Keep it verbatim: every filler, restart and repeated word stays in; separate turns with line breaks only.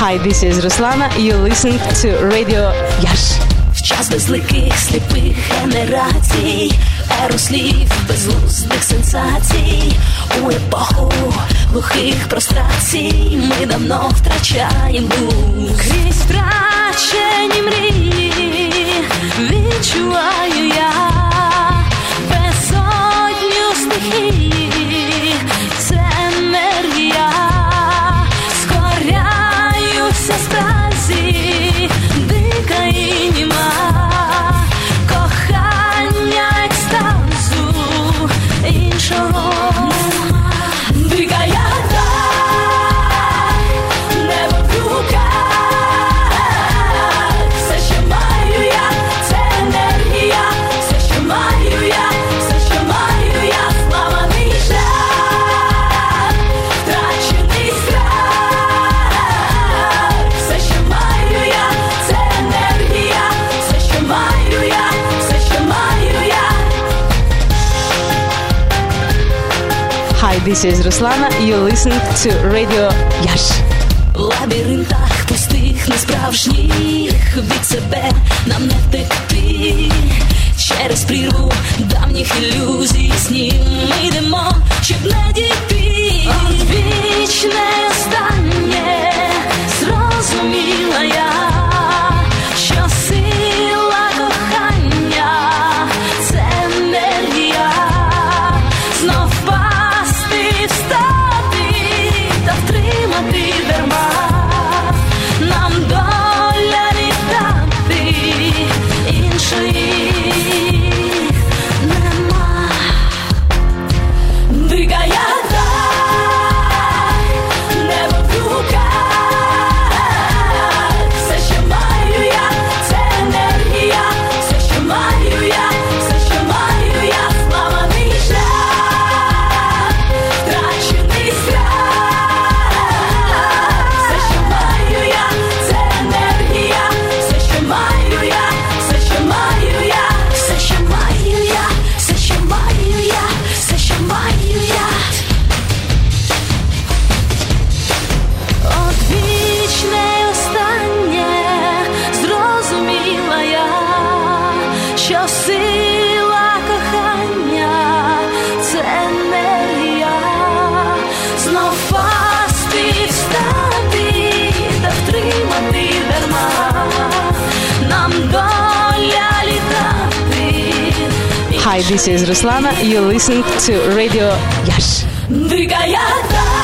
Hi, this is Ruslana. You listen to Radio Yash.
В час безликих сліпих генерацій, еру слів, безглуздих сенсацій, у епоху глухих прострацій ми давно втрачаємо дух. Крізь втрачені мрії відчуваю я безодню стихії, це енергія, скоряюся стразі, дика і німа, кохання екстазу, іншого нема. Дикая дай, небо в руках, все, що маю я, це енергія, все, що маю я, все, що маю я, зламаний шлях, втрачений страх, все, що маю я, це енергія, все, що маю я, все, що маю я.
Hi, this is Ruslana. You listen to Radio Yash.
В лабіринтах пустих, несправжніх, від себе нам не втекти. Через прірву давніх ілюзій снів ми йдемо, щоб не дійти. Одвічне останнє зрозуміла я, що сила кохання – це енергія. Знов впасти, встати та втримати дарма. Нам доля літати, іншої нема. Дикая дай, небо в руках, все, що маю я, це енергія, все, що маю я, все, що маю я, зламаний шлях, втрачений страх, все, що маю я, це енергія, все, що маю я, все, що маю я, все, що маю я, все, що маю я, все, що маю я. Одвічне останнє зрозуміла я, що сила кохання – це енергія. Знов впасти, встати та втримати дарма. Нам доля літати.
Hi, this is Ruslana. You listen to Radio Yash.
Дикая